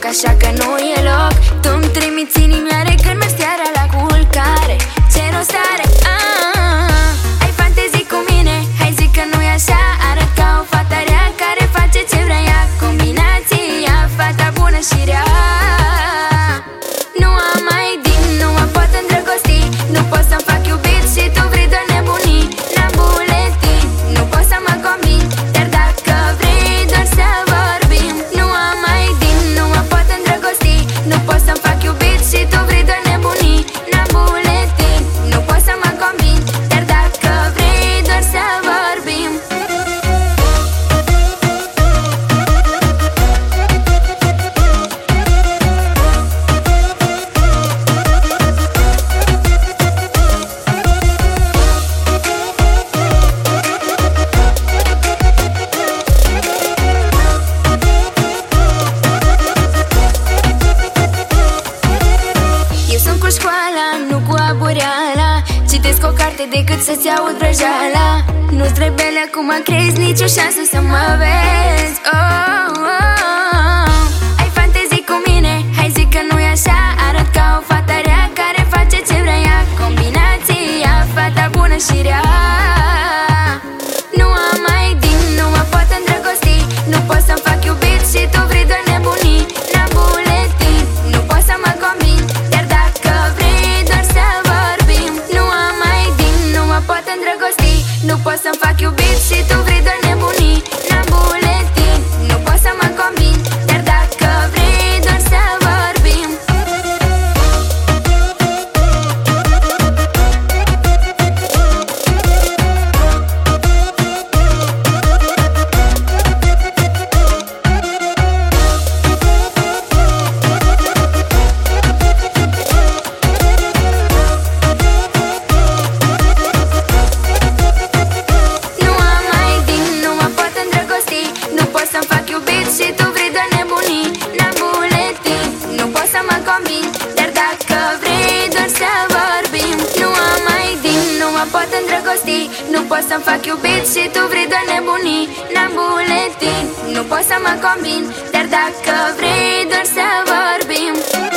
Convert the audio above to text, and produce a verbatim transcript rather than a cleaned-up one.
așa că nu e loc. Tu-mi trimiți inimioare când mergi seara la culcare. Ce rost are? Ah, ai fantezii cu mine, hai zic că nu e așa. Arăt ca o fată rea care face ce vrea ea. Combinația, fata bună și rea. Nu am mai din, nu mă pot îndrăgosti. Nu pot să-mi fac iubit și tu vrei doar nebunii. N-am buletin, nu pot să mă combin. Dar dacă vrei doar să vorbim. Nu am mai din, nu mă pot îndrăgosti. Nu pot să-mi fac iubit și tu vrei doar nebunii. N-am buletin, nu pot să mă combin. Dar dacă vrei doar să vorbim. Nu cu abureala, citesc o carte decât să-ți aud vrăjeala. Nu-ți rebele acum mă crezi, nicio șansă să mă vezi. oh, oh, oh. Ai fantezii cu mine, hai zic că nu e așa. Arăt ca o fată rea care face ce vrea ea. Combinația, fata bună și rea. Nu am mai din, nu mă pot îndrăgosti. Nu pot să-mi fac iubit și tu vrei doar nebunii. N-am buletin, nu pot să mă combin. Dar dacă vrei doar să vorbim. Nu am mai din, nu mă pot îndrăgosti. Nu pot să-mi fac iubit și tu vrei doar nebunii. N-am buletin, nu pot să mă combin. Dar dacă vrei doar să vorbim. Nu am mai din, nu mă pot îndrăgosti. Nu pot să-mi fac iubit și tu vrei doar nebunii. N-am buletin, nu pot să mă combin. Dar dacă vrei doar să vorbim. Nu am mai din, nu mă pot îndrăgosti. Nu pot să-mi fac iubit și tu vrei doar nebunii. N-am buletin, nu pot să mă combin. Dar dacă vrei doar să vorbim.